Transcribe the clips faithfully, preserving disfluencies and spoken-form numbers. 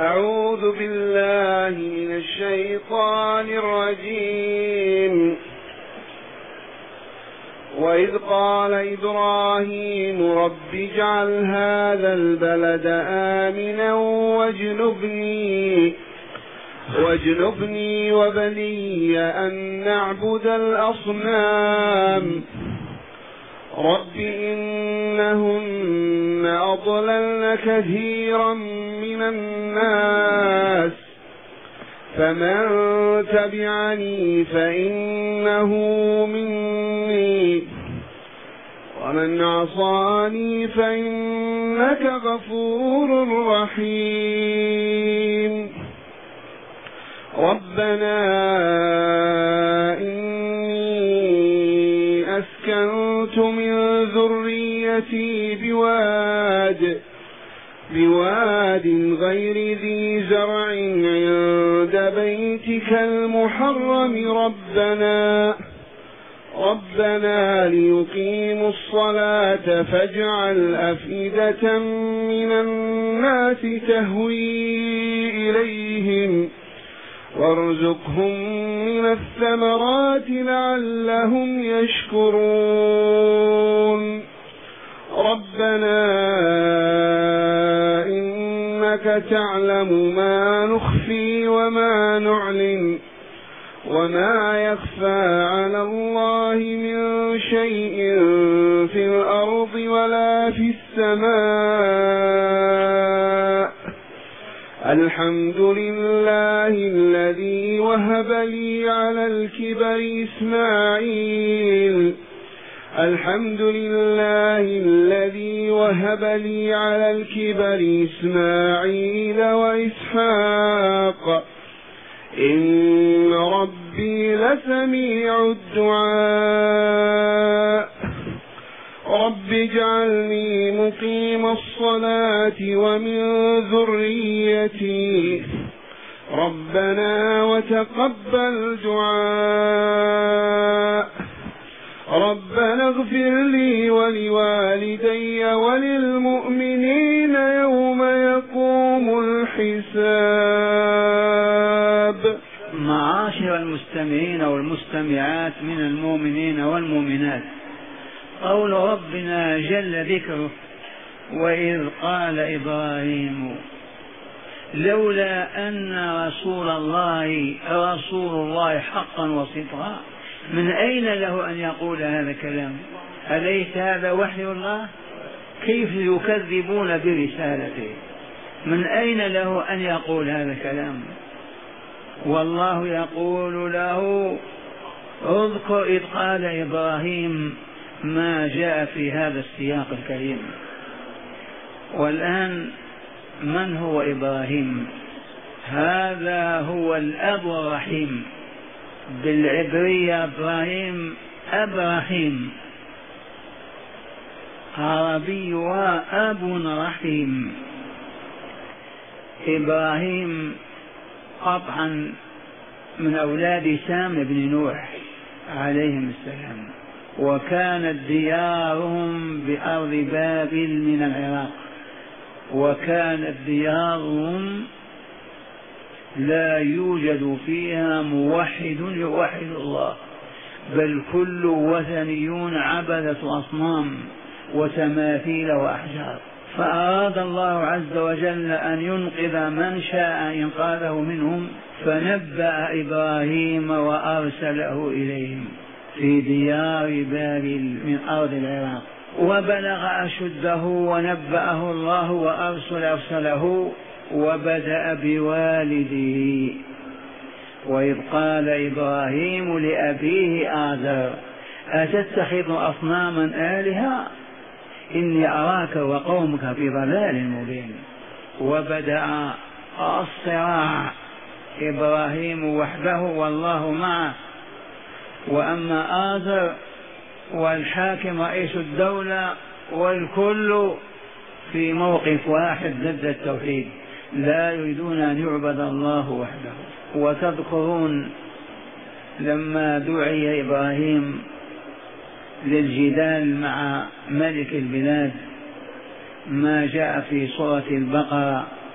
أعوذ بالله من الشيطان الرجيم. وإذ قال إبراهيم رب اجعل هذا البلد آمنا واجنبني واجنبني وبني أن نعبد الأصنام رب إنهن أضللن كثيرا من الناس فمن تبعني فإنه مني ومن عصاني فإنك غفور رحيم. ربنا إني أسكنت من ذريتي بواد بواد غير ذي زرع عند بيتك المحرم ربنا ربنا ليقيموا الصلاة فاجعل أفئدة من الناس تهوي إليهم وارزقهم من الثمرات لعلهم يشكرون. ربنا إنك تعلم ما نخفي وما نعلن وما يخفى على الله من شيء في الأرض ولا في السماء. الحمد لله الذي وهب لي على الكبر إسماعيل الحمد لله الذي وهب لي على الكبر إسماعيل وإسحاق إن ربي لسميع الدعاء. رب اجعلني مقيم الصلاة ومن ذريتي ربنا وتقبل دعاء. ربنا اغفر لي ولوالدي وللمؤمنين يوم يقوم الحساب. معاشر المستمعين والمستمعات من المؤمنين والمؤمنات، قول ربنا جل ذكره وإذ قال إبراهيم لولا أن رسول الله رسول الله حقا وصدقا، من أين له أن يقول هذا الكلام؟ أليس هذا وحي الله؟ كيف يكذبون برسالته؟ من أين له أن يقول هذا الكلام؟ والله يقول له اذكر إذ قال إبراهيم ما جاء في هذا السياق الكريم. والآن من هو إبراهيم؟ هذا هو الأب الرحيم، بالعبرية إبراهيم أبراهيم، عربي وأب رحيم. إبراهيم قطعا من أولاد سام بن نوح عليهم السلام، وكانت ديارهم بأرض بابل من العراق، وكانت ديارهم لا يوجد فيها موحد يوحد الله، بل كل وثنيون عبدة أصنام وتماثيل وأحجار. فأراد الله عز وجل أن ينقذ من شاء إنقاذه منهم، فنبأ إبراهيم وأرسله إليهم في ديار بابل من أرض العراق، وبلغ أشده ونبأه الله وأرسل أرسله وبدأ بوالده. وإذ قال إبراهيم لأبيه آزر أتتخذ أصناما آلهة إني أراك وقومك في ضلال مبين. وبدأ الصراع، إبراهيم وحده والله معه، وأما آزر والحاكم رئيس الدولة والكل في موقف واحد ضد التوحيد، لا يريدون أن يعبد الله وحده. وتذكرون لما دعي إبراهيم للجدال مع ملك البلاد ما جاء في سورة البقرة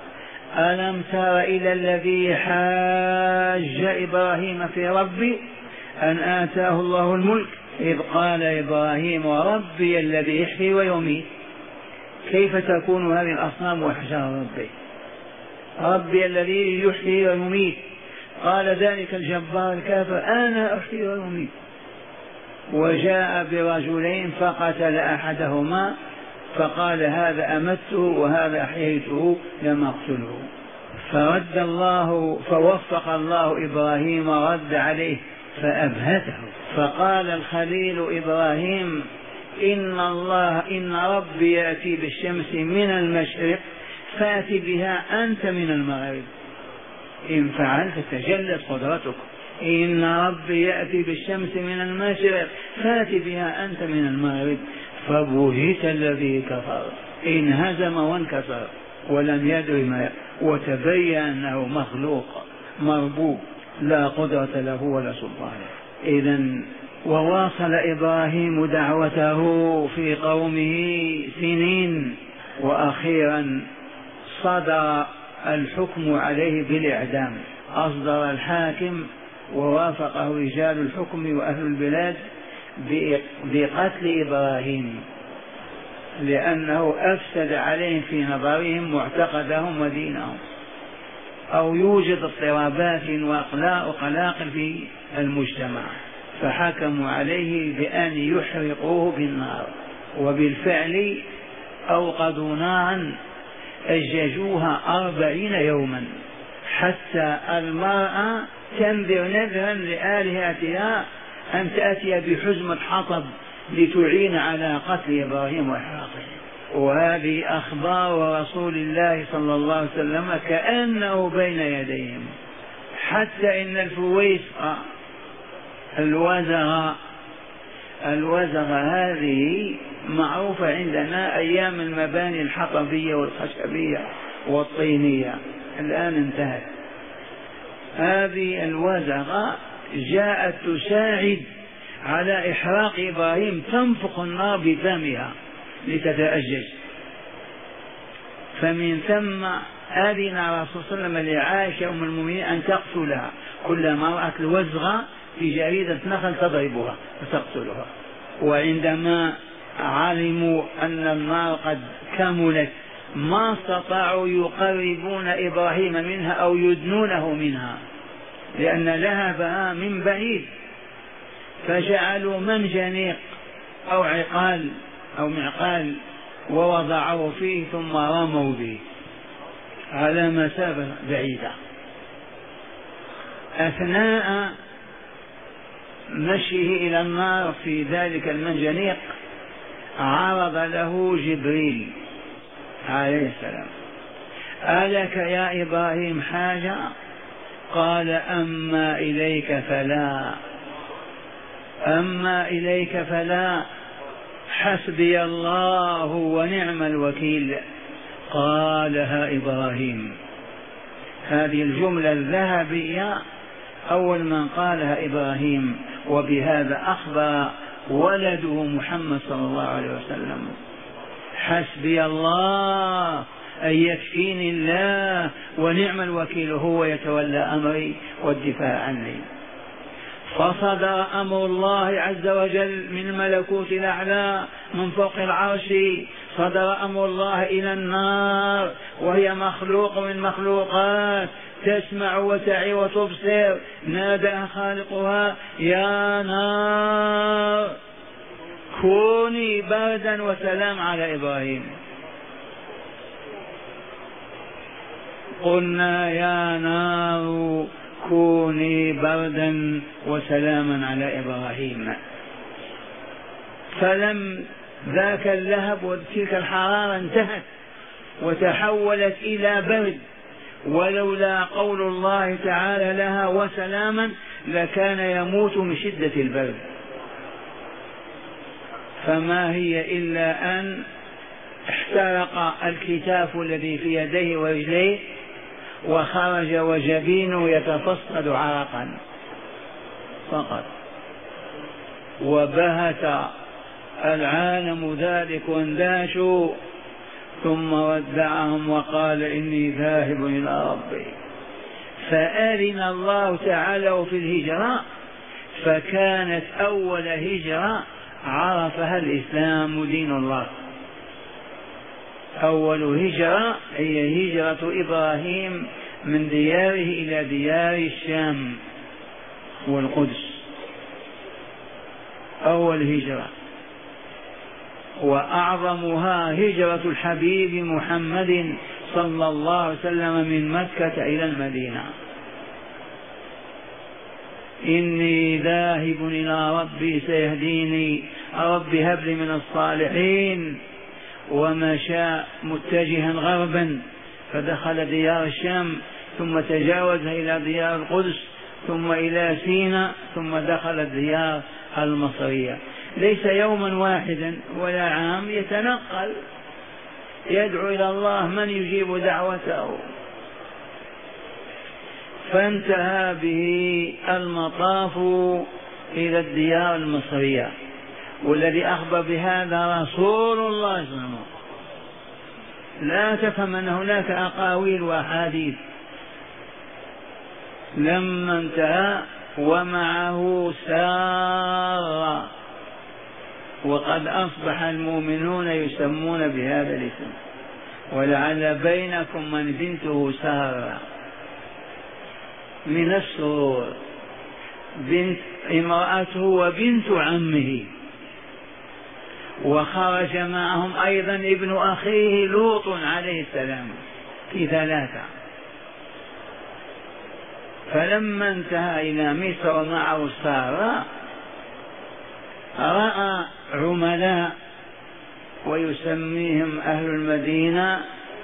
ألم تر إلى الذي حاج إبراهيم في ربي أن آتاه الله الملك إذ قال إبراهيم ربي الذي يحيي ويميت. كيف تكون هذه الأصنام وحشاها ربي؟ ربي الذي يحيي ويميت. قال ذلك الجبار الكافر أنا أحيي ويميت. وجاء برجلين فقتل أحدهما فقال هذا أمته وهذا أحييته لم أقتله. فرد الله فوفق الله إبراهيم رد عليه فأبهته. فقال الخليل إبراهيم إن الله إن ربي يأتي بالشمس من المشرق فأت بها أنت من المغرب إن فعلت تجلت قدرتك. إن ربي يأتي بالشمس من المشرق فأت بها أنت من المغرب. فبهت الذي كفر انهزم وانكسر ولم يدر ما وتبين أنه مخلوق مربوب لا قدرة له ولا سلطان. إذن وواصل إبراهيم دعوته في قومه سنين وأخيرا صدر الحكم عليه بالإعدام. أصدر الحاكم ووافقه رجال الحكم وأهل البلاد بقتل إبراهيم لأنه أفسد عليهم في نظرهم معتقدهم ودينهم أو يوجد اضطرابات وقلاقل في المجتمع فحكموا عليه بأن يحرقوه بالنار. وبالفعل أوقدوا نارا أججوها أربعين يوما حتى المرأة تنذر نذرا لآلهتها أن تأتي بحزمة حطب لتعين على قتل إبراهيم وإحراقه. وهذه أخبار رسول الله صلى الله عليه وسلم كأنه بين يديهم. حتى إن الفويسقة الوزغة الوزغة هذه معروفة عندنا أيام المباني الحطبية والخشبية والطينية، الآن انتهت. هذه الوزغة جاءت تساعد على إحراق إبراهيم، تنفخ النار بفمها لتتأجج. فمن ثم أذن الرسول صلى الله عليه وسلم لعائشة أم المؤمنين أن تقتلها كلما رأت الوزغة في جريدة نخل تضربها وتقتلها. وعندما علموا أن النار قد كملت ما استطاعوا يقربون إبراهيم منها أو يدنونه منها لأن لهبها من بعيد، فجعلوا منجنيق أو عقال أو معقال ووضعوه فيه ثم رموا به على مسافة بعيدة. أثناء مشيه إلى النار في ذلك المنجنيق عرض له جبريل عليه السلام: ألك يا إبراهيم حاجة؟ قال: أما إليك فلا، أما إليك فلا، حسبي الله ونعم الوكيل. قالها إبراهيم. هذه الجملة الذهبية أول من قالها إبراهيم، وبهذا أخبر ولده محمد صلى الله عليه وسلم: حسبي الله أن يكفيني الله ونعم الوكيل، هو يتولى أمري والدفاع عني. فصدر أمر الله عز وجل من ملكوت الأعلى من فوق العرش، صدر أمر الله إلى النار وهي مخلوق من مخلوقات تسمع وتعي وتبصر. نادى خالقها: يا نار كوني بردا وسلام على إبراهيم. قلنا: يا نار كوني بردا وسلاما على إبراهيم. فلم ذاك اللهب وتلك الحرارة انتهت وتحولت إلى برد، ولولا قول الله تعالى لها وسلاما لكان يموت من شدة البرد. فما هي إلا أن احترق الكتاف الذي في يديه ورجليه وخرج وجبينه يتفصد عرقا فقط، وبهت العالم ذلك واندهشوا ثم ودعهم وقال إني ذاهب إلى ربي. فأذن الله تعالى في الهجرة، فكانت أول هجرة عرفها الإسلام دين الله. أول هجرة هي هجرة إبراهيم من دياره إلى ديار الشام والقدس، أول هجرة. وأعظمها هجرة الحبيب محمد صلى الله عليه وسلم من مكة إلى المدينة. إني ذاهب إلى ربي سيهديني رب هب لي من الصالحين. ومشى متجها غربا فدخل ديار الشام، ثم تجاوز إلى ديار القدس، ثم إلى سيناء، ثم دخل الديار المصرية. ليس يوما واحدا ولا عام، يتنقل يدعو إلى الله من يجيب دعوته. فانتهى به المطاف إلى الديار المصرية، والذي أخبر بهذا رسول الله صلى الله عليه وسلم. لا تفهم أن هناك أقاويل وأحاديث. لما انتهى ومعه سارة، وقد أصبح المؤمنون يسمون بهذا الاسم، ولعل بينكم من بنته سارة من السرور، بنت امرأته وبنت عمه. وخرج معهم أيضا ابن أخيه لوط عليه السلام في ثلاثة. فلما انتهى إلى مصر ومعه سارة، رأى عملاء ويسميهم أهل المدينة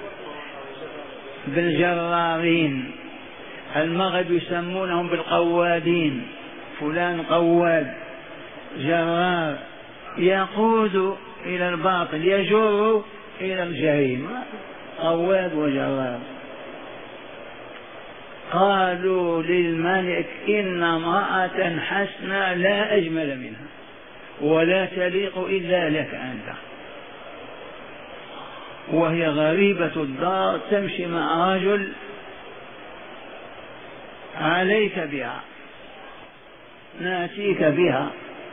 بالجرارين، المغرب يسمونهم بالقوادين، فلان قواد جرار، يقود إلى الباطل يجر إلى الجحيم، قواد وجرار. قالوا للملك إن امرأة حسنة لا أجمل منها ولا تليق إلا لك أنت، وهي غريبة الدار تمشي مع رجل، عليك بها ناتيك بها.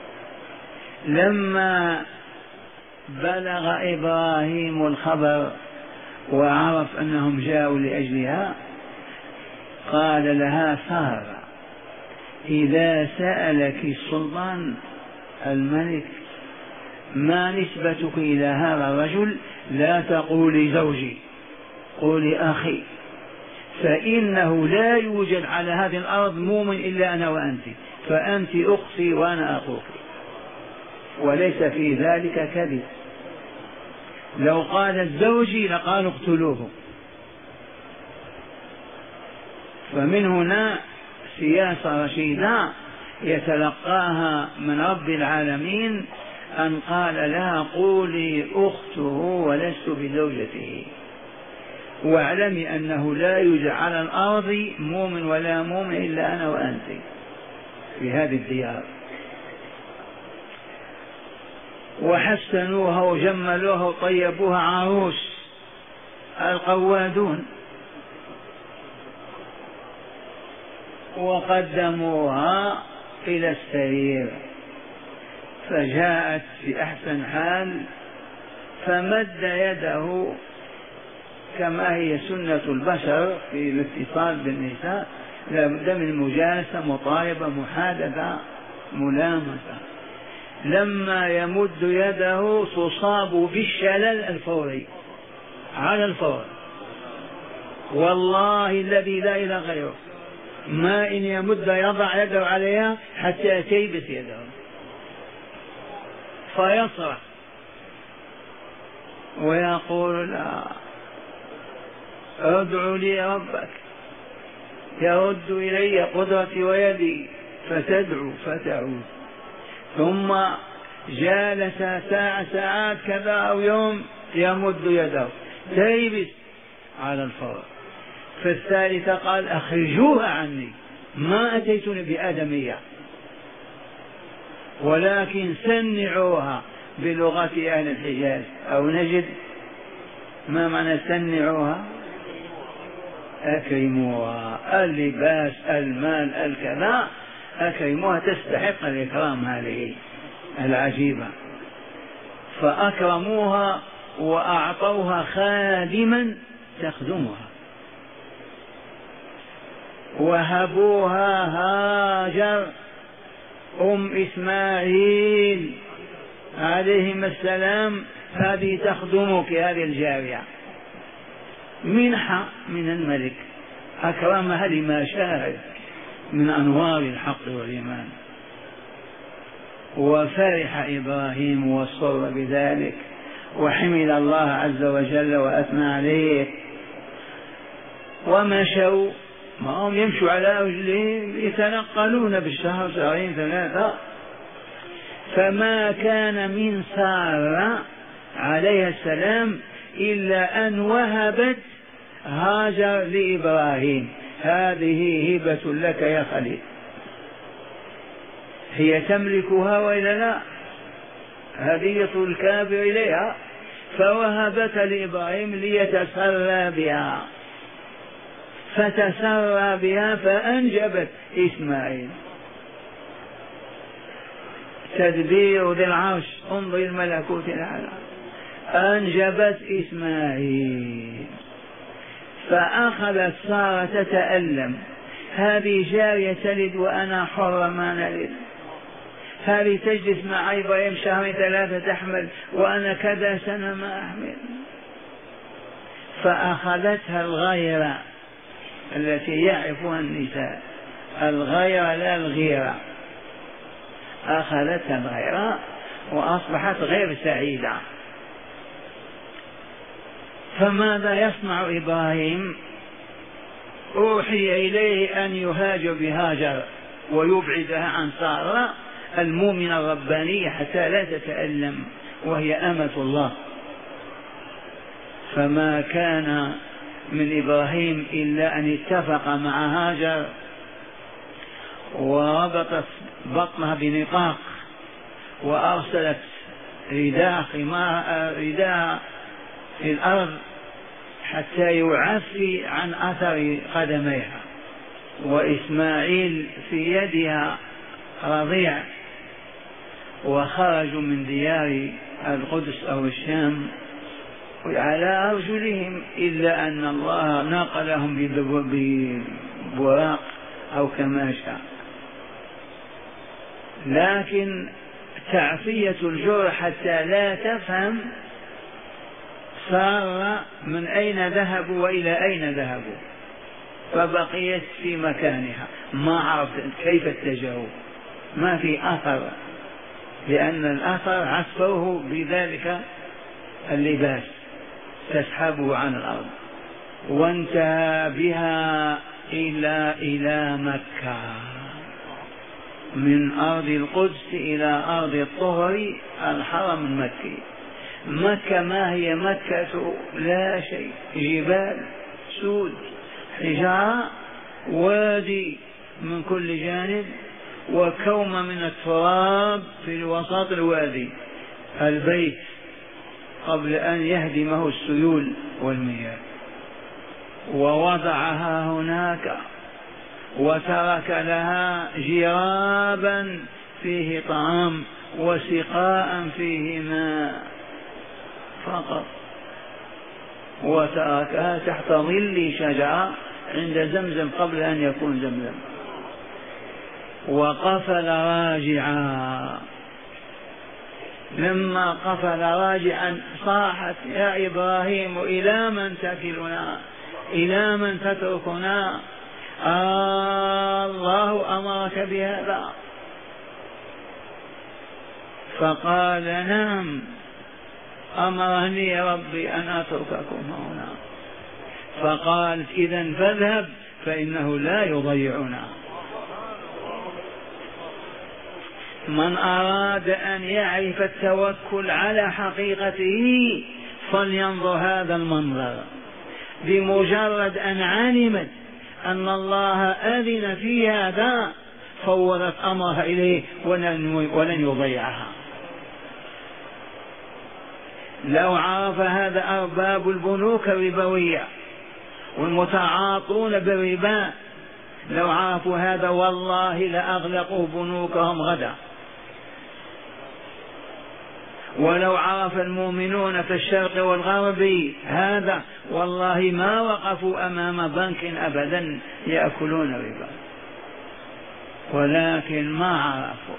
لما بلغ إبراهيم الخبر وعرف أنهم جاءوا لأجلها، قال لها سارة إذا سألك السلطان الملك ما نسبتك إلى هذا الرجل لا تقولي زوجي، قولي أخي، فإنه لا يوجد على هذه الأرض مؤمن إلا أنا وأنت، فأنت أختي وأنا أخوك، وليس في ذلك كذب. لو قالت زوجي لقالوا اقتلوه. فمن هنا سياسة رشيدة يتلقاها من رب العالمين أن قال لها قولي أخته ولست بزوجته، واعلمي أنه لا يوجد على الأرض مؤمن ولا مؤمن إلا أنا وأنت في هذه الديار. وحسنوها وجملوها وطيبوها عروس القوادون، وقدموها إلى السرير، فجاءت في أحسن حال، فمد يده كما هي سنة البشر في الاتصال بالنساء، لا بد من مجالسة مطالبة محادثة ملامسة. لما يمد يده تصاب بالشلل الفوري على الفور، والله الذي لا إله غيره ما إن يمد يضع يده عليها حتى تيبس يده فيصرخ ويقول لا ادعو لي ربك، يرد إلي قدرتي ويدي، فتدعو فتعود. ثم جالس ساعة ساعات كذا أو يوم يمد يده تيبس على الفور. في الثالثة قال أخرجوها عني، ما أتيتني بآدمية ولكن سنعوها بلغة أهل الحجاز أو نجد ما معنى سنعوها؟ أكرموها، اللباس، المال، الكذا، أكرموها، تستحق الإكرام هذه العجيبة. فأكرموها وأعطوها خادما تخدمها، وهبوها هاجر أم إسماعيل عليهما السلام، هذه تخدمك، هذه الجارية منحة من الملك، أكرمها لما شاهد من أنوار الحق والإيمان. وفرح إبراهيم وسر بذلك وحمد الله عز وجل وأثنى عليه. ومشوا، ما هم يمشوا على رجلهم، يتنقلون بالشهر شهرين ثلاثة. فما كان من سارة عليها السلام إلا أن وهبت هاجر لإبراهيم، هذه هبة لك يا خليل. هي تملكها وإلا لا؟ هدية الكافر إليها، فوهبت لإبراهيم ليتسرى بها، فتسرى بها فأنجبت إسماعيل. تدبير ذي العرش، انظر الملكوت الأعلى، أنجبت إسماعيل. فأخذت سارة تتألم، هذه جارية تلد وأنا حر ما نلد، هذه تجلس مع إبراهيم شهرين ثلاثة تحمل وأنا كذا سنة ما أحمل. فأخذتها الغيرة التي يعرفها النساء، الغيرة لا الغيرة، أخذتها الغيرة وأصبحت غير سعيدة. فماذا يصنع إبراهيم؟ أوحي إليه أن يهاجر بهاجر ويبعدها عن سارة المؤمنة الربانية حتى لا تتألم، وهي أمة الله. فما كان من إبراهيم إلا أن اتفق مع هاجر وربطت بطنها بنطاق وأرسلت رداء رداء في الأرض حتى يعفي عن أثر قدميها، وإسماعيل في يدها رضيع. وخرجوا من ديار القدس أو الشام على أرجلهم، إلا أن الله ناقلهم ببراق أو كما شاء. لكن تعفية الجرح حتى لا تفهم صار من أين ذهبوا وإلى أين ذهبوا، فبقيت في مكانها، ما عرفت كيف اتجهوا، ما في أثر، لأن الأثر عصفوه بذلك اللباس تسحبه عن الأرض. وانتهى بها إلى إلى مكة، من أرض القدس إلى أرض الطهر الحرم المكي. مكة ما هي مكة؟ لا شيء، جبال سود، حجارة، وادي من كل جانب، وكوم من التراب في الوسط الوادي، البيت قبل أن يهدمه السيول والمياه. ووضعها هناك وترك لها جرابا فيه طعام وسقاء فيه ماء فقط، وتركها تحت ظل شجرة عند زمزم قبل أن يكون زمزم. وقفل راجعا، لما قفل راجعا صاحت يا إبراهيم إلى من تكلنا، إلى من تتركنا؟ آه الله أمرك بهذا؟ فقال نعم أمرني ربي أن أترككم هنا. فقالت إذن فاذهب فإنه لا يضيعنا. من أراد أن يعرف التوكل على حقيقته فلينظر هذا المنظر. بمجرد أن علمت أن الله أذن في هذا فوضت أمرها إليه ولن يضيعها. لو عرف هذا أرباب البنوك الربوية والمتعاطون بالربا، لو عرفوا هذا والله لأغلقوا بنوكهم غدا. ولو عرف المؤمنون في الشرق والغرب هذا والله ما وقفوا أمام بنك أبدا يأكلون الربا، ولكن ما عرفوا.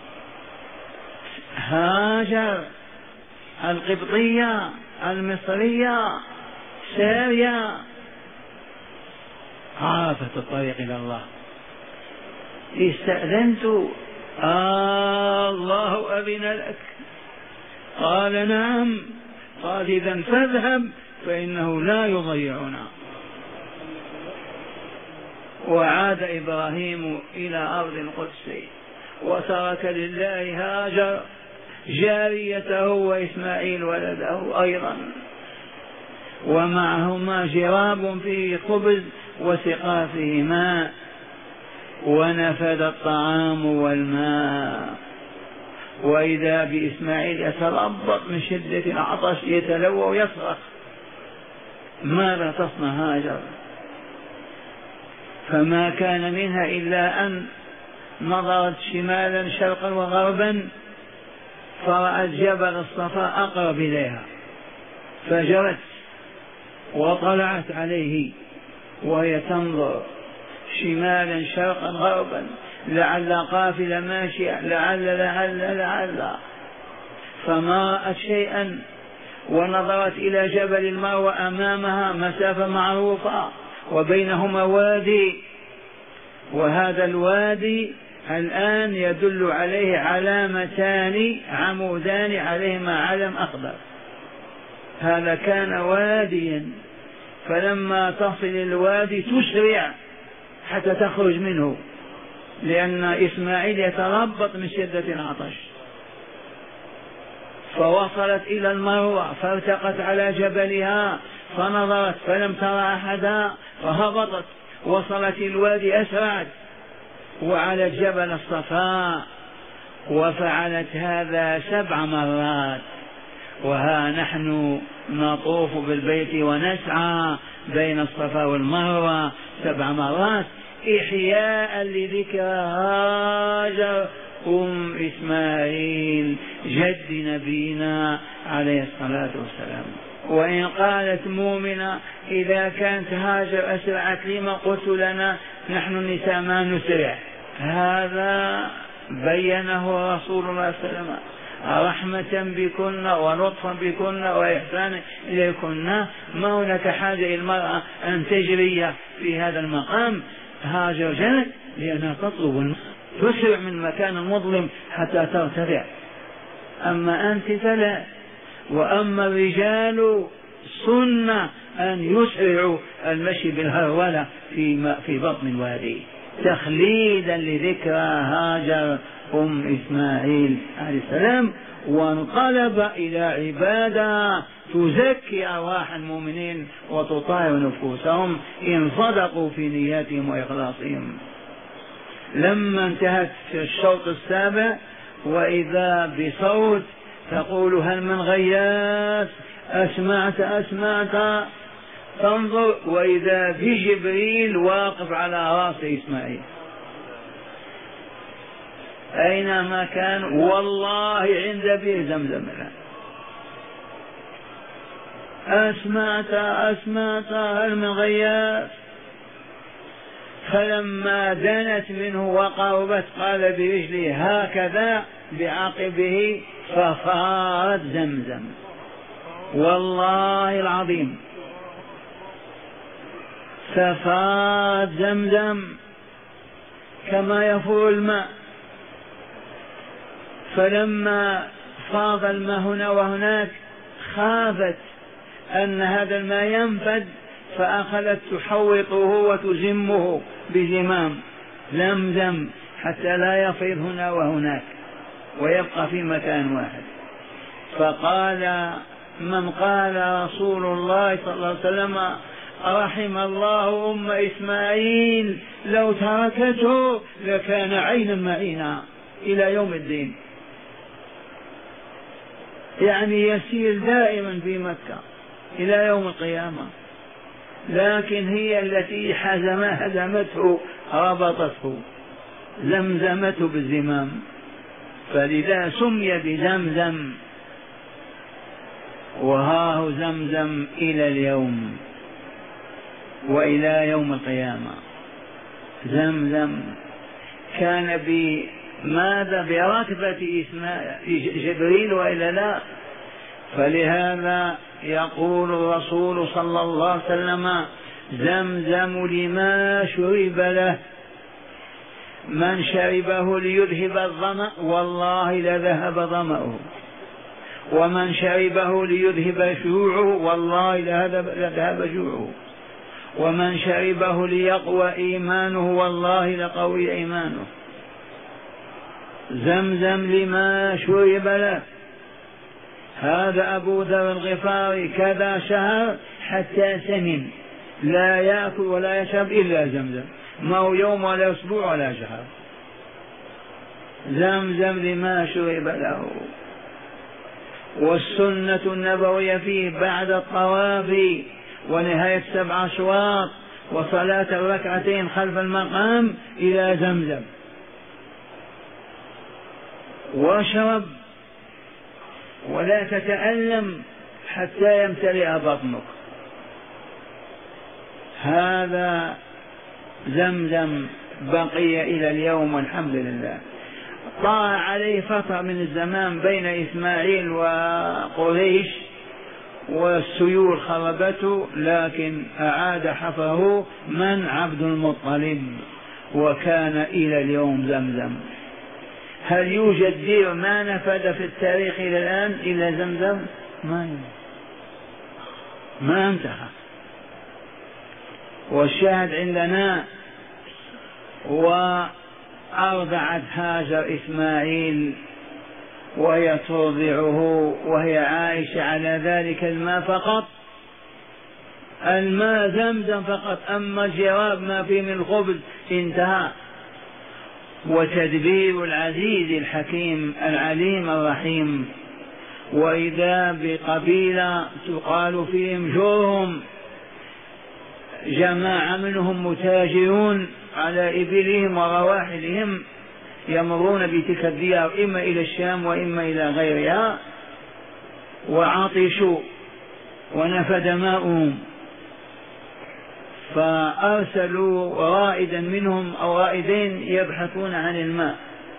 هاجر القبطية المصرية سارية عرفت الطريق إلى الله. استأذنت آه الله أذن لك، قال نعم، قال إذن فاذهب فإنه لا يضيعنا. وعاد إبراهيم إلى أرض القدس وترك لله هاجر جاريته وإسماعيل ولده أيضا، ومعهما جراب فيه خبز وسقا فيه ماء، ونفد الطعام والماء. وإذا بإسماعيل يتلبط من شدة العطش يتلوى ويصرخ. ماذا تصنع هاجر؟ فما كان منها إلا أن نظرت شمالا شرقا وغربا فرأت جبل الصفا أقرب إليها، فجرت وطلعت عليه وهي تنظر شمالا شرقا غربا، لعل قافلة ماشية، لعل لعل لعل فما رأت شيئا. ونظرت إلى جبل المروة أمامها مسافة معروفة وبينهما وادي، وهذا الوادي الآن يدل عليه علامتان عمودان عليهما علم أخضر. هذا كان واديا، فلما تصل الوادي تسرع حتى تخرج منه، لأن إسماعيل يتربط من شدة العطش. فوصلت إلى المروة فارتقت على جبلها فنظرت فلم ترى أحدا فهبطت، وصلت الوادي أسرعت وعلى جبل الصفا، وفعلت هذا سبع مرات. وها نحن نطوف بالبيت ونسعى بين الصفا والمروة سبع مرات إحياء لذكرى هاجر أم إسماعيل جد نبينا عليه الصلاة والسلام. وإن قالت مؤمنة إذا كانت هاجر أسرعت لما قلت لنا نحن النساء ما نسرع؟ هذا بينه رسول الله صلى الله عليه وسلم رحمة بكن ولطفا بكن وإحسانا إليكن، ما هناك حاجة للمرأة أن تجري في هذا المقام. هاجر جنت لأنها تطلب تسرع من مكان مظلم حتى ترتفع، أما أنت فلا. وأما الرجال سنة أن يسرعوا المشي بالهرولة في في بطن الوادي تخليدا لذكرى هاجر أم إسماعيل عليه السلام. وانقلب إلى عبادة تزكي أرواح المؤمنين وتطهر نفوسهم إن صدقوا في نياتهم وإخلاصهم. لما انتهت في الشوط السابع وإذا بصوت تقول هل من غياث؟ أسمعت أسمعت تنظر وإذا بجبريل واقف على رأس إسماعيل أينما كان، والله عند بئر زمزم. أسمعت أسمعت هل من غياث؟ فلما دنت منه وقربت قال برجله هكذا بعقبه ففارت زمزم. والله العظيم ففارت زمزم كما يفور الماء. فلما فاض الماء هنا وهناك خافت أن هذا الماء ينفد، فأخذت تحوطه وتزمه بزمام زمزم حتى لا يفيض هنا وهناك ويبقى في مكان واحد. فقال من قال رسول الله صلى الله عليه وسلم رحم الله أم إسماعيل لو تركته لكان عينا معينا إلى يوم الدين. يعني يسير دائما في مكة إلى يوم القيامة، لكن هي التي حزم هزمته ربطته زمزمته بالزمام، فلذا سمي بزمزم. وهاه زمزم إلى اليوم وإلى يوم القيامة. زمزم كان بماذا؟ بركبة جبريل وإلا لا؟ فلهذا يقول الرسول صلى الله عليه وسلم: زمزم لما شرب له، من شربه ليذهب الظمأ والله لذهب ظمأه، ومن شربه ليذهب جوعه والله لذهب جوعه، ومن شربه ليقوى إيمانه والله لقوي إيمانه. زمزم لما شرب له. هذا أبو ذر الغفاري كذا شهر حتى سمن، لا يأكل ولا يشرب إلا زمزم، ما هو يوم ولا أسبوع ولا شهر. زمزم لما شرب له. والسنة النبوية فيه بعد الطواف ونهاية سبع أشواط وصلاة الركعتين خلف المقام إلى زمزم، واشرب ولا تتألم حتى يمتلئ بطنك. هذا زمزم بقي إلى اليوم والحمد لله. طاع عليه فترة من الزمان بين إسماعيل وقريش والسيول خربته، لكن أعاد حفره من؟ عبد المطلب، وكان إلى اليوم زمزم. هل يوجد دير ما نفذ في التاريخ إلى الآن إلا زمزم؟ ما ما انتهى. والشاهد عندنا: وأرضعت هاجر إسماعيل وهي ترضعه وهي عائشة على ذلك الماء فقط، الماء زمزم فقط، أما الجراب ما فيه من الخبز انتهى. وتدبير العزيز الحكيم العليم الرحيم. وإذا بقبيلة تقال فيهم جرهم، جماعة منهم متاجرون على إبلهم ورواحلهم يمرون بتلك الديار إما إلى الشام وإما إلى غيرها، وعطشوا ونفد ماؤهم، فأرسلوا رائدا منهم أو رائدين يبحثون عن الماء،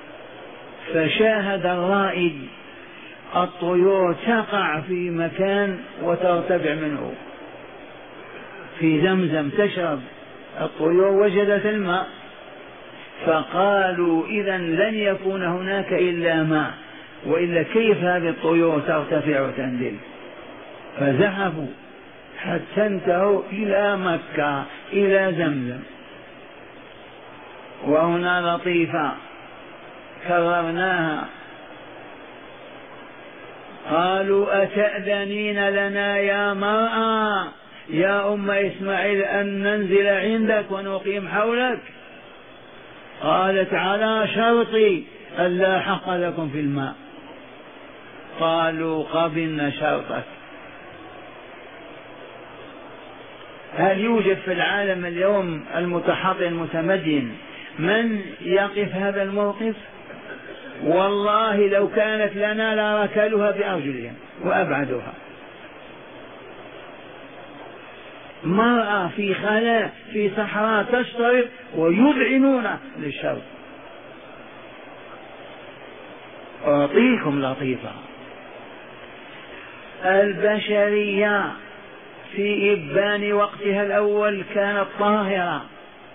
فشاهد الرائد الطيور تقع في مكان وترتفع منه في زمزم تشرب، الطيور وجدت الماء، فقالوا إذا لن يكون هناك إلا ماء، وإلا كيف هذه الطيور ترتفع وتنزل؟ فزحفوا حتى انتهوا إلى مكة إلى زمزم. وهنا لطيفة كررناها، قالوا: أتأذنين لنا يا مرأة يا أم إسماعيل أن ننزل عندك ونقيم حولك؟ قالت: على شرطي ألا حق لكم في الماء. قالوا: قبلنا شرطك. هل يوجد في العالم اليوم المتحضر المتمدن من يقف هذا الموقف؟ والله لو كانت لنا لركلها بأرجلهم وأبعدها. مرأة في خلاء في صحراء تشترط ويذعنون للشرط. أعطيكم لطيفة. البشرية في إبان وقتها الأول كانت طاهرة،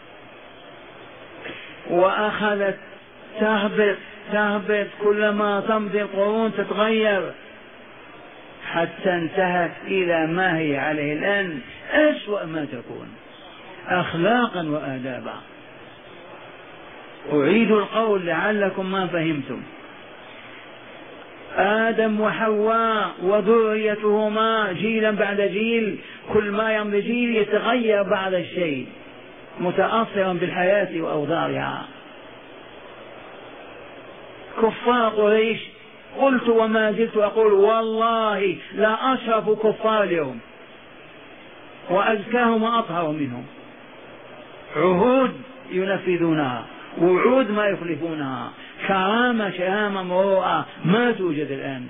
وأخذت تهبط تهبط كلما تمضي القرون تتغير، حتى انتهت إلى ما هي عليه الآن، أسوأ ما تكون أخلاقا وآدابا. أعيد القول لعلكم ما فهمتم. آدم وحواء وذريتهما جيلا بعد جيل، كل ما يمضي جيل يتغير بعض الشيء متأثرا بالحياة وأوضارها. كفار قريش قلت وما زلت أقول والله لا أشرف كفار اليوم وأزكاهم وأطهر منهم. عهود ينفذونها، وعود ما يخلفونها، كرامة شهامة مروءة ما توجد الآن.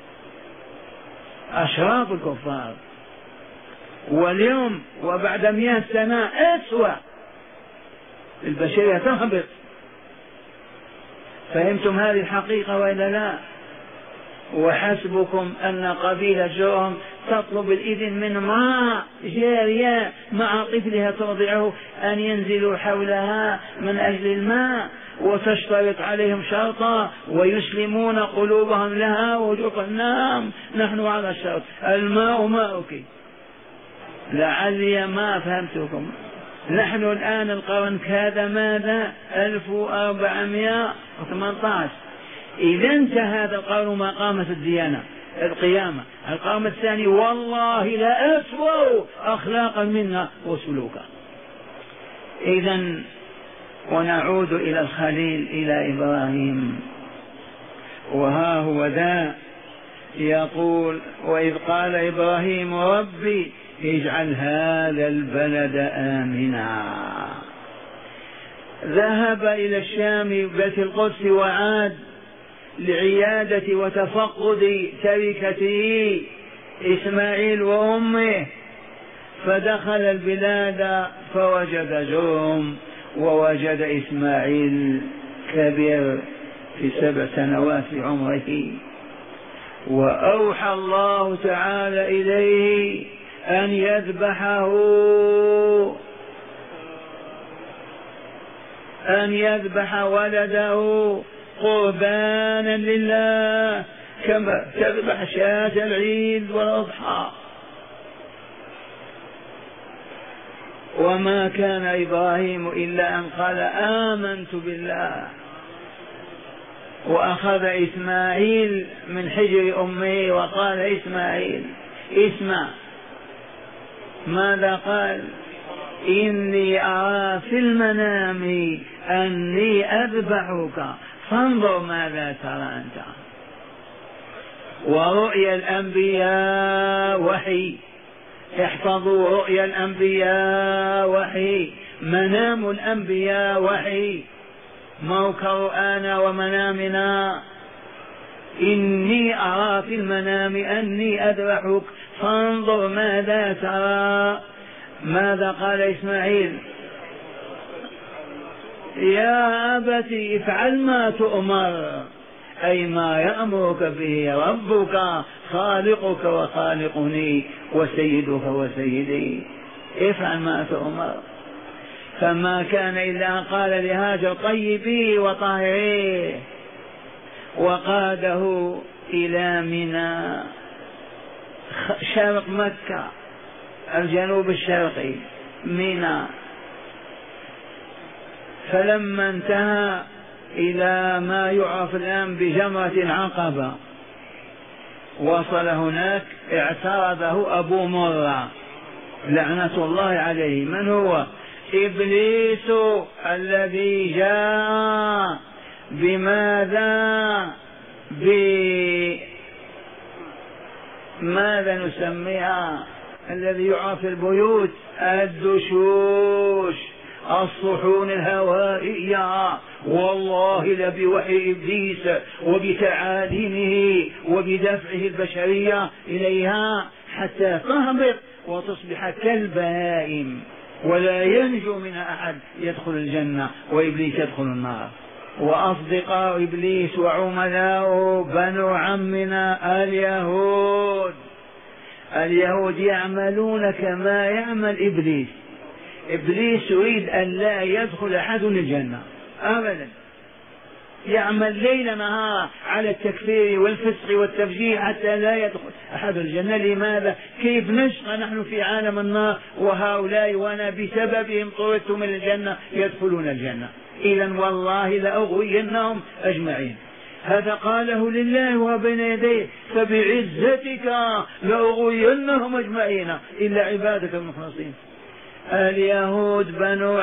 أشراف الكفار. واليوم وبعد مئة سنة أسوأ، البشرية تهبط. فهمتم هذه الحقيقة وإلا لا؟ وحسبكم أن قبيلة جرهم تطلب الإذن من امرأة جارية مع طفلها ترضعه أن ينزلوا حولها من أجل الماء، وتشترط عليهم شرطا ويسلمون قلوبهم لها وجفناهم. نحن على الشرط الماء ماؤك. لعلي ما فهمتكم. نحن الآن القرن كذا ماذا ألف وأربعمائة وثمانية عشر. إذا انتهى هذا القرن ما قامت الديانة القيامة. القرن الثاني والله لا أسوأ أخلاقا منا وسلوكا. إذا ونعود إلى الخليل إلى إبراهيم، وها هو ذا يقول وإذ قال إبراهيم ربي اجعل هذا البلد آمنا. ذهب إلى الشام بيت القدس وعاد لعيادة وتفقد تركته إسماعيل وأمه، فدخل البلاد فوجد جرهم ووجد إسماعيل كبير في سبع سنوات عمره، وأوحى الله تعالى إليه أن يذبحه أن يذبح ولده قربانا لله كما تذبح شاة العيد والأضحى. وما كان إبراهيم إلا أن قال آمنت بالله، وأخذ إسماعيل من حجر أمه وقال إسماعيل اسمع ماذا قال؟ إني أرى في المنام أني أذبحك فانظر ماذا ترى أنت. ورؤيا الأنبياء وحي، احفظوا رؤيا الأنبياء وحي، منام الأنبياء وحي، ما كرؤانا ومنامنا. إني أرى في المنام أني أذبحك فانظر ماذا ترى. ماذا قال إسماعيل؟ يا أبت افعل ما تؤمر، أي ما يأمرك به ربك خالقك وخالقني وسيدك وسيدي، افعل ما تؤمر. فما كان إلا أن قال لهاجر طيبيه وطاهريه، وقاده إلى منى شرق مكة الجنوب الشرقي منى. فلما انتهى إلى ما يعرف الآن بجمرة العقبة وصل هناك اعترضه أبو مرة لعنة الله عليه. من هو؟ إبليس الذي جاء بماذا بماذا نسميها الذي يعرف في البيوت الدشوش الصحون الهوائية، والله لبوحي إبليس وبتعاليمه وبدفعه البشرية إليها حتى تهبط وتصبح كالبهائم ولا ينجو منها أحد، يدخل الجنة وإبليس يدخل النار. وأصدقاء إبليس وعملاؤه بنو عمنا اليهود. اليهود يعملون كما يعمل إبليس. إبليس يريد أن لا يدخل أحد الجنة أبدا، يعمل ليل نهار على التكفير والفسق والتفجير حتى لا يدخل أحد الجنة. لماذا؟ كيف نشقى نحن في عالم النار وهؤلاء وأنا بسببهم طردت من الجنة يدخلون الجنة؟ إذا والله لأغوينهم أجمعين. هذا قاله لله وبين يديه، فبعزتك لأغوينهم أجمعين إلا عبادك المخلصين. اليهود بنو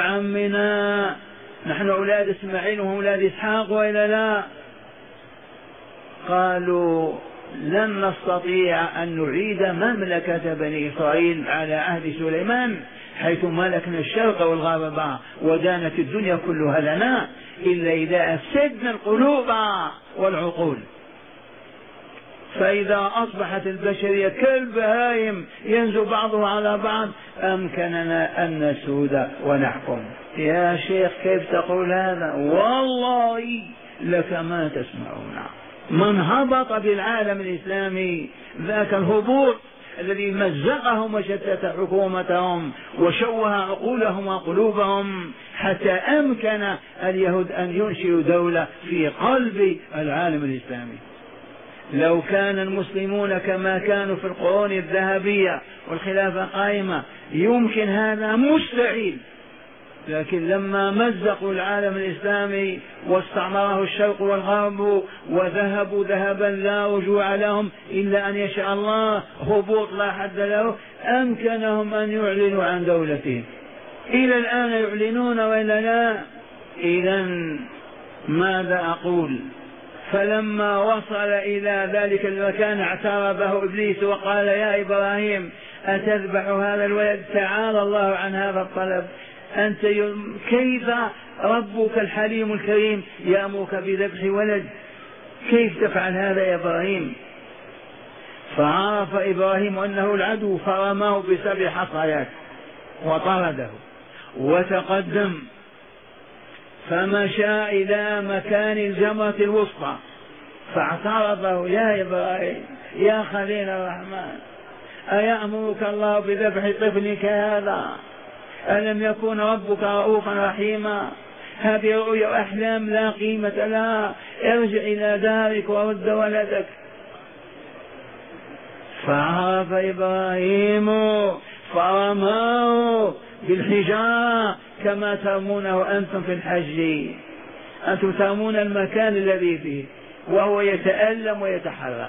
عمنا، نحن أولاد إسماعيل وهم أولاد إسحاق وإلا لا؟ قالوا لن نستطيع أن نعيد مملكة بني إسرائيل على عهد سليمان حيث ملكنا الشرق والغرب ودانت الدنيا كلها لنا إلا إذا أفسدنا القلوب والعقول. فإذا أصبحت البشرية كالبهائم ينزو بعضها على بعض أمكننا أن نسود ونحكم. يا شيخ كيف تقول هذا؟ والله لك ما تسمعون. من هبط بالعالم الإسلامي ذاك الهبوط الذي مزقهم وشتت حكومتهم وشوه عقولهم وقلوبهم حتى أمكن اليهود أن ينشئوا دولة في قلب العالم الإسلامي. لو كان المسلمون كما كانوا في القرون الذهبية والخلافة قائمة يمكن هذا مستحيل، لكن لما مزقوا العالم الإسلامي واستعمره الشرق والغرب وذهبوا ذهبا لا رجوع لهم إلا أن يشاء الله هبوط لا حد له أمكنهم أن يعلنوا عن دولتهم. إلى الآن يعلنون وإلا لا؟ إذا ماذا أقول؟ فلما وصل إلى ذلك المكان اعترضه إبليس وقال يا إبراهيم أتذبح هذا الولد؟ تعالى الله عن هذا الطلب. أنت كيف ربك الحليم الكريم يأمرك بذبح ولد؟ كيف تفعل هذا يا إبراهيم؟ فعرف إبراهيم أنه العدو فرماه بسبع حصيات وطرده وتقدم فمشى إلى مكان الجمرة الوسطى فاعترضه يا إبراهيم يا خليل الرحمن أيأمرك الله بذبح طفلك هذا؟ ألم يكن ربك رؤوفا رحيما؟ هذه رؤيا أحلام لا قيمة لها، ارجع إلى دارك ورد ولدك. فعرف إبراهيم فرماه بالحجارة كما ترمونه أنتم في الحج، أنتم ترمون المكان الذي فيه وهو يتألم ويتحرك.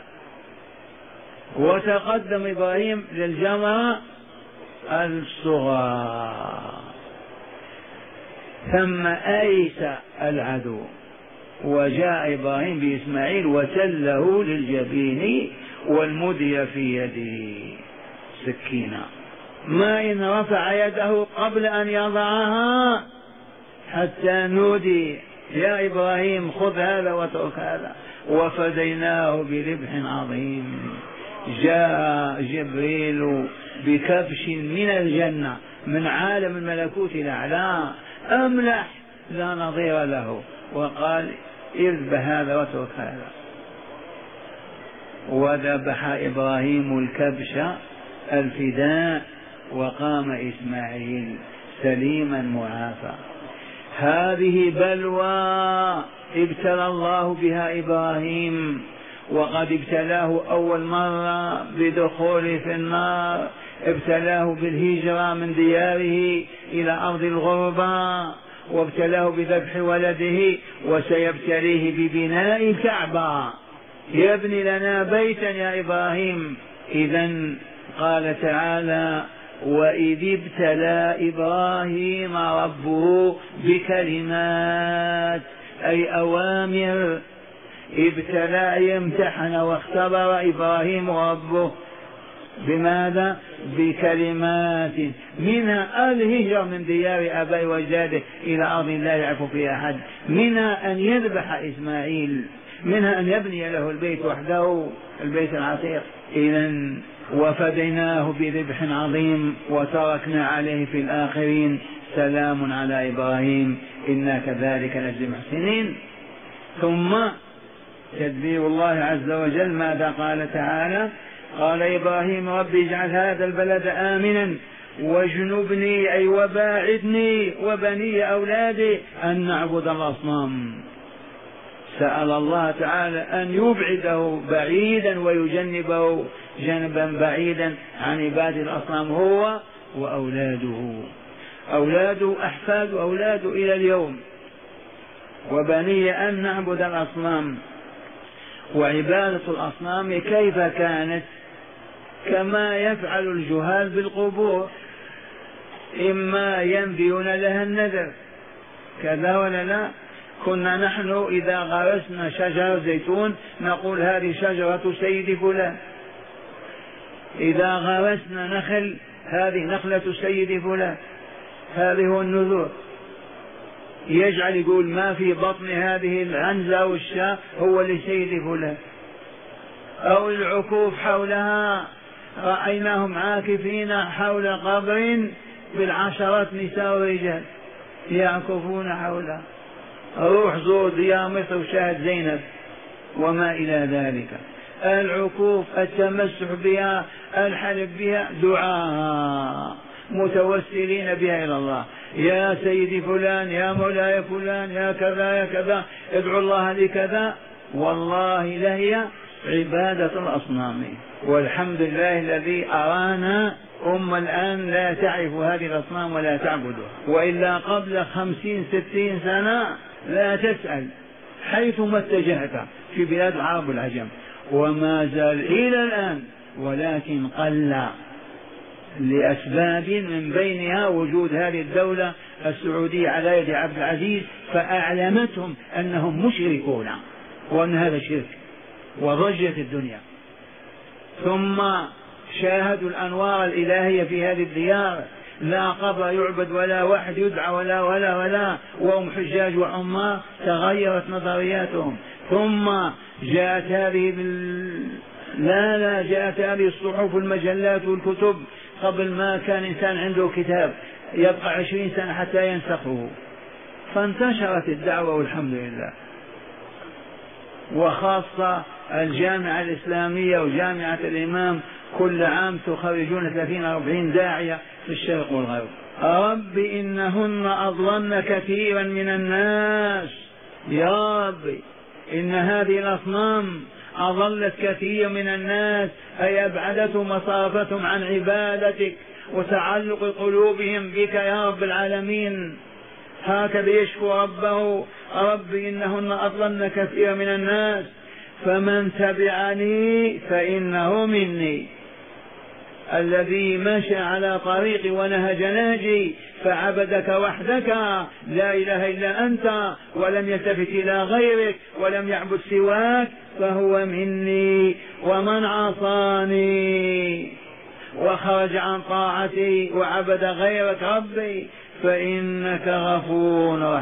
وتقدم إبراهيم للجمرة الصغرى ثم أيس العدو وجاء إبراهيم بإسماعيل وتله للجبين والمدي في يده سكينة، ما إن رفع يده قبل أن يضعها حتى نودي يا إبراهيم خذ هذا واترك هذا. وفديناه بذبح عظيم. جاء جبريل بكبش من الجنة من عالم الملكوت الأعلى أملح لا نظير له وقال اذبح هذا واترك هذا. وذبح إبراهيم الكبش الفداء وقام إسماعيل سليما معافى. هذه بلوى ابتلى الله بها إبراهيم، وقد ابتلاه أول مرة بدخوله في النار، ابتلاه بالهجرة من دياره إلى أرض الغربة، وابتلاه بذبح ولده، وسيبتليه ببناء الكعبة. يبني لنا بيتا يا إبراهيم. إذن قال تعالى وإذ ابتلى إبراهيم ربه بكلمات أي أوامر. ابتلى يمتحن واختبر إبراهيم ربه بماذا؟ بكلمات، منها الهجرة من ديار أبي وجاده إلى أرض لا يعرف فيها أحد، منها أن يذبح إسماعيل، منها أن يبني له البيت وحده البيت العتيق. إذن وفديناه بذبح عظيم وتركنا عليه في الآخرين سلام على إبراهيم إنا كذلك نجزي المحسنين. ثم تدبير الله عز وجل ماذا قال تعالى؟ قال إبراهيم رب اجعل هذا البلد آمنا واجنبني أي وباعدني وبني أولادي أن نعبد الأصنام. سأل الله تعالى أن يبعده بعيدا ويجنبه جنبا بعيدا عن عبادة الأصنام هو وأولاده، أولاده أحفاد أولاده إلى اليوم. وبني أن نعبد الأصنام. وعبادة الأصنام كيف كانت؟ كما يفعل الجهال بالقبور، إما ينبيون لها النذر كذا ولا لا، كنا نحن إذا غرسنا شجرة زيتون نقول هذه شجرة سيد فلان، إذا غرسنا نخل هذه نخلة سيد فلان. هذه هو النذور. يجعل يقول ما في بطن هذه العنزة والشاة هو لسيد فلان. أو العكوف حولها، رأيناهم عاكفين حول قبر بالعشرات نساء ورجال يعكفون حولها. روح زور ديار مصر وشاهد زينب وما إلى ذلك. العكوف، التمسح بها، الحلف بها دعاء متوسلين بها إلى الله. يا سيدي فلان، يا مولاي فلان، يا كذا يا كذا، ادعو الله لكذا. والله لهي عبادة الأصنام. والحمد لله الذي أرانا أم الآن لا تعرف هذه الأصنام ولا تعبدها، وإلا قبل خمسين ستين سنة لا تسأل حيثما اتجهت في بلاد العرب والعجم، وما زال إلى الآن، ولكن قل لأسباب من بينها وجود هذه الدولة السعودية على يد عبد العزيز، فأعلمتهم أنهم مشركون وأن هذا شرك، وضجت الدنيا. ثم شاهدوا الأنوار الإلهية في هذه الديار، لا قبر يعبد ولا واحد يدعى ولا ولا ولا وهم حجاج وعمار. تغيرت نظرياتهم. ثم جاءت هذه بال... لا لا جاءت هذه الصحف والمجلات والكتب قبل ما كان إنسان عنده كتاب يبقى عشرين سنة حتى ينسخه، فانتشرت الدعوة والحمد لله. وخاصة الجامعة الإسلامية وجامعة الإمام كل عام تخرجون ثلاثين أربعين داعية في الشرق والغرب. رب إنهن أضلن كثيرا من الناس. يا رب إن هذه الأصنام أضلت كثير من الناس، أي أبعدتهم وصرفتهم عن عبادتك وتعلق قلوبهم بك يا رب العالمين. هكذا يشكو ربه: رب إنهن أضلن كثير من الناس فمن تبعني فإنه مني. الذي مشى على طريقي ونهج نهجي فعبدك وحدك لا إله إلا أنت ولم يلتفت إلى غيرك ولم يعبد سواك فهو مني. ومن عصاني وخرج عن طاعتي وعبد غيرك ربي فإنك غفور رحيم.